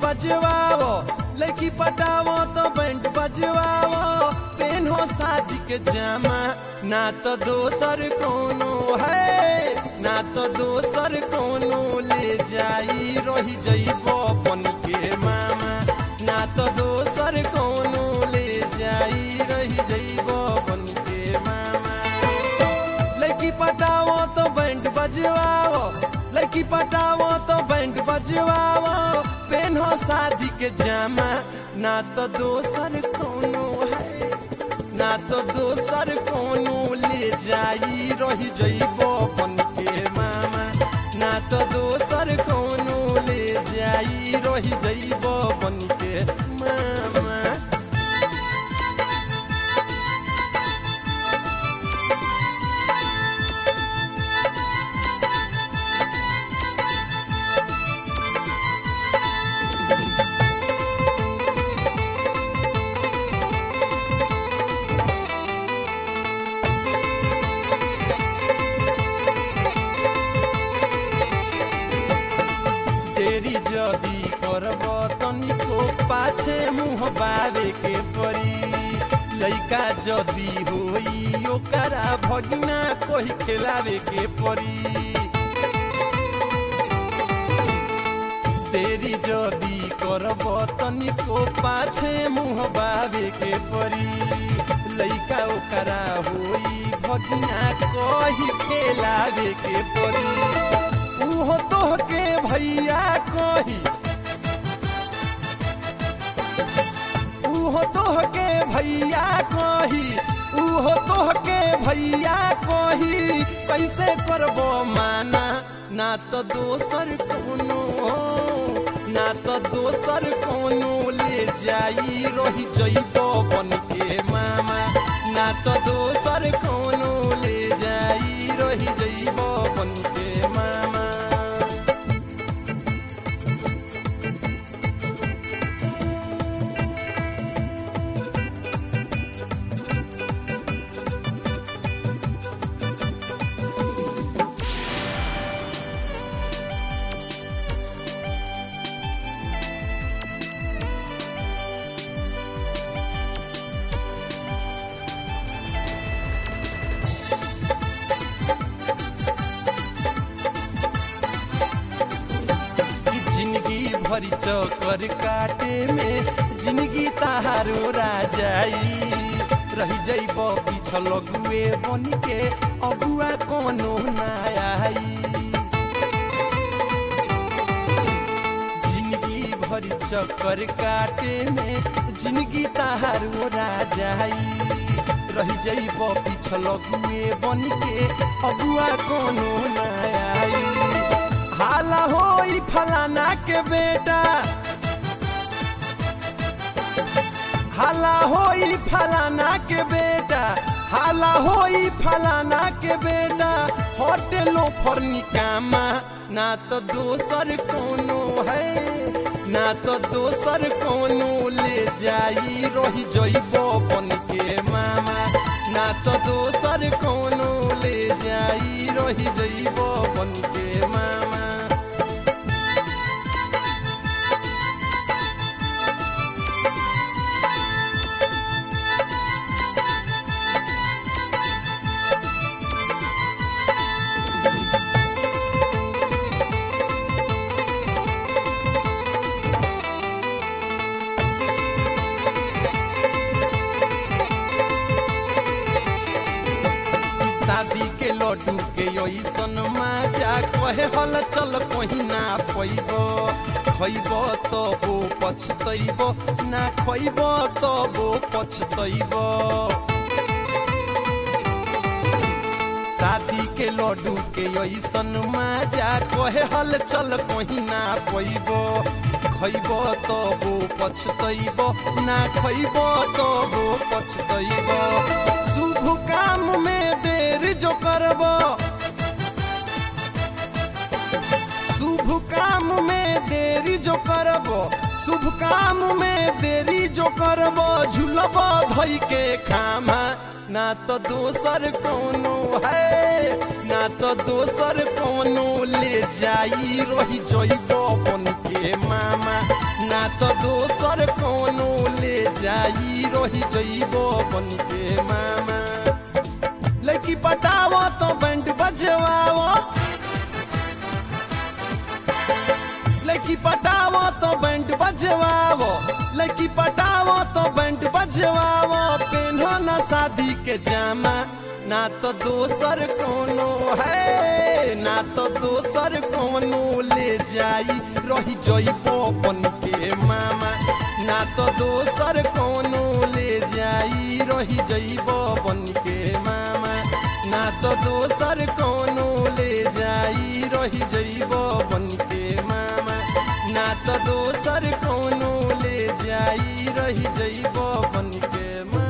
बजवाओ, लड़की पटावो तो बैंड बजवाओ, पेन्हो शादी के जामा, ना तो दोसर कोनो है, ना तो दोसर कोनो ले जाई रही जइबो बन के मामा, ना तो दोसर कोनो ले जाई रही जइबो बन के मामा। लड़की पटावो तो बैंड बजवाओ, लड़की पटावो तो बैंड बजवाओ, पेन्हो शादी के जामा, ना तो दोसर कोनो है, ना तो दोसर कोनो ले जाई रही जइबो बन के मामा, ना तो दोसर कोनो ले जाई रही जइबो बन के मामा। जदी करब तनिको पाछे मुँह बावे के परी, लइका जदी होई ओकरा भगिना कोई खिलावे के परी। तेरी जदी करब तनिको पाछे मुँह बावे के परी, लइका ओकरा होई भगिना कोई खिलावे के परी। उहो तोहके भैया कही, उहो तोहके भैया कही, उहो तोहके भैया कही, कैसे करबो माना, ना तो दोसर कोनो, ना तो दोसर कोनो ले जाई रही जइबो बन के मामा, ना तो दोसर कोनो ले जाई रही जइबो बन के मामा। भरी चौकर काटे में जिंदगी ताहारो राजाई, रही जइब पिछल गुए बन के अगुआ कोनो ना आई। जिंदगी भरी चक्कर काटे में जिंदगी ताहारो राजाई, रही जइब पिछल गुए बन के अगुआ कोनो ना आई। हाला होई फलाना के बेटा, हाला होई फलाना के बेटा, हाला होई फलाना के बेटा, होटलों पर निकामा, ना तो दोसर कोनो है, ना तो दोसर कोनो ले जाई रही जइबो बन के मामा, ना तो दोसर कोनो ले जाई रही जइबो बन के मामा। शादी के लड्डू के ऐसन माजा कहे हल चल कहीं ना पैब, खैब तबो पछतैब, ना खैब तबो पछतैब। शादी के लड्डू के ऐसन माजा कहे हल चल कहीं ना पैब, खैब तबो पछतैब, ना खैब तबो पछतैब। शुभ काम में देर जो करब, शुभ काम में देरी जो करब, शुभ काम में देरी जो करब, झुलब धई के खामा, ना तो दोसर कोनो है, ना तो दोसर कोनो ले जाई रही जइबो बन के मामा, ना तो दोसर कोनो ले जाई रही जइबो बन के मामा। लड़की पटावो तो बैंड बजवाओ, लड़की पटावो तो बैंड बजवाओ, लड़की पटावो तो बैंड बजवाओ, पेन्हो ना शादी के जामा, ना तो दोसर कोनो है, ना तो दोसर कोनो ले जाई रही जइबो बन के मामा, ना तो दोसर कोनो ले जाई रही जइबो बन के मामा, ना तो दोसर कोनो ले जाई रही जइबो बन के मामा, ना तो दोसर कोनो ले जाई रही जइबो बन के मामा।